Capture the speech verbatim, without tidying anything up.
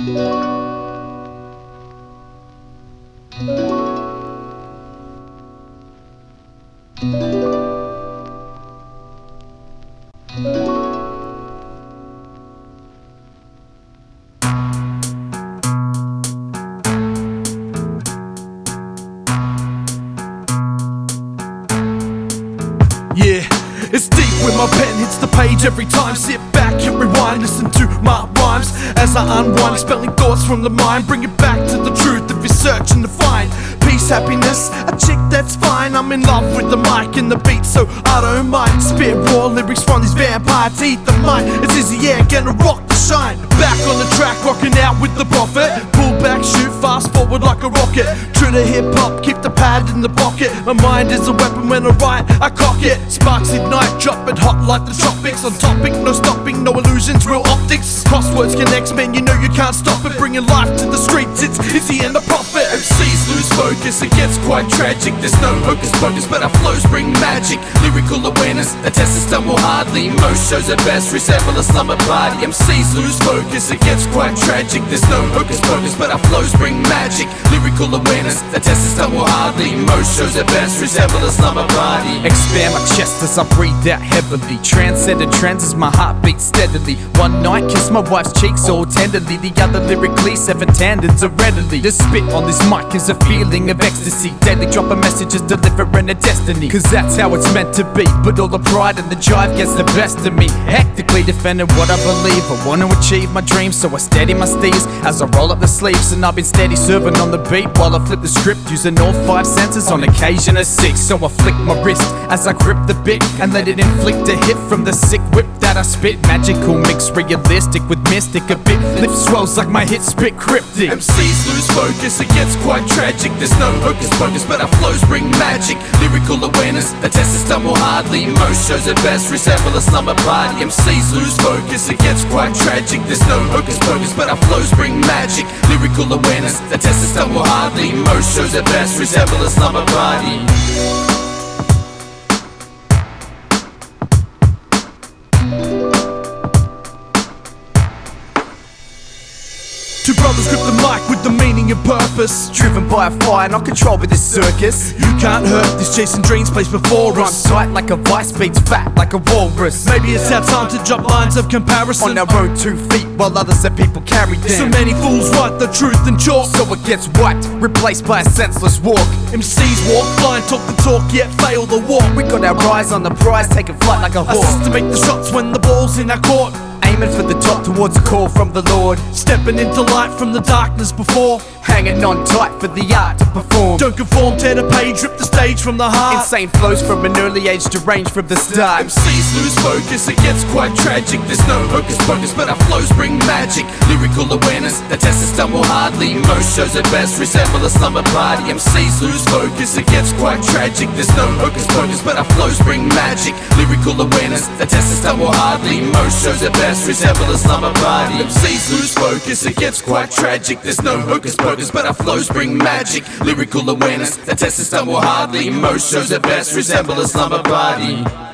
Yeah, it's deep when my pen hits the page every time. Sit back and rewind, listen to my rhymes as I unwind, expelling thoughts from the mind. Bring it back to the truth if you're searching to find peace, happiness, a chick that's fine. I'm in love with the mic and the beat, so I don't mind. Spit raw lyrics from these vampire teeth of mine. It's easy, yeah, gonna rock the shine. Back on the track, rocking out with the prophet. Pull back, shoot fast forward like a rocket. True to hip hop, keep the pad in the pocket. My mind is a weapon, when I write, I cock it. Sparks ignite, drop it hot like the tropics. On topic, no stopping, no illusions, real optics. Crosswords connects, man, you know you can't stop it. Bringing life to the streets, it's Izzy and the Prophet. M Cs lose focus, it gets quite tragic. There's no hocus pocus, but our flows bring magic. Lyrical awareness, a test is done more hardly. Most shows at best resemble a slumber party. M Cs lose focus, it gets quite tragic. There's no hocus pocus, but our flows bring magic. Lyrical awareness, the test is done more hardly. Most shows at best resemble a slumber party. Expand my chest as I breathe out heavily. Transcendent trends as my heart beats steadily. One night, kiss my wife's cheeks all tenderly. The other lyrically, seven tendons are readily. The spit on this mic is a feeling of ecstasy. Daily drop a message is delivering a destiny. Cause that's how it's meant to be. But all the pride and the jive gets the best of me. Hectically defending what I believe. I want to achieve my dreams, so I steady my steeds as I roll up the sleeves. And I've been steady serving on the beat while I flip the script, using all five senses, on occasion a six. So I flick my wrist as I grip the bit and let it inflict a hit from the sick whip that I spit. Magical mix, realistic with mystic a bit. Lip swells like my hit spit cryptic. M Cs lose focus, it gets quite tragic. There's no hocus pocus, but our flows bring magic. Lyrical awareness, the test is done more hardly. Most shows at best resemble a slumber party. M Cs lose focus, it gets quite tragic. There's no hocus pocus, but our flows bring magic. Lyrical awareness, the test is done more hardly. Most shows at best resemble a slumber party. Two brothers grip the mic with the meaning and purpose. Driven by a fire, not controlled by this circus. You can't hurt this, chasing dreams placed before Run us. tight like a vice, beats fat like a walrus. Maybe it's our time to drop lines of comparison On our own two feet, while others let people carry them. So many fools write the truth in chalk, So it gets wiped, replaced by a senseless walk. M Cs walk blind, talk the talk, yet fail the walk. We got our eyes on the prize, taking flight like a hawk. Assist to make the shots when the ball's in our court. Aiming for the top towards a call from the Lord. Stepping into light from the darkness before. Hanging on tight for the art to perform. Don't conform, tear the page, rip the stage from the heart. Insane flows from an early age, deranged from the start. M Cs lose focus, it gets quite tragic. There's no hocus pocus, but our flows bring magic. Lyrical awareness, the test is done more hardly. Most shows at best resemble a slumber party. M Cs lose focus, it gets quite tragic. There's no hocus pocus, but our flows bring magic. Lyrical awareness, the test is done more hardly. Most shows at best resemble a slumber party. M Cs lose focus, it gets quite tragic. There's no hocus pocus, but our flows bring magic. Lyrical awareness, the test is done more hardly. Most shows at best resemble a slumber party.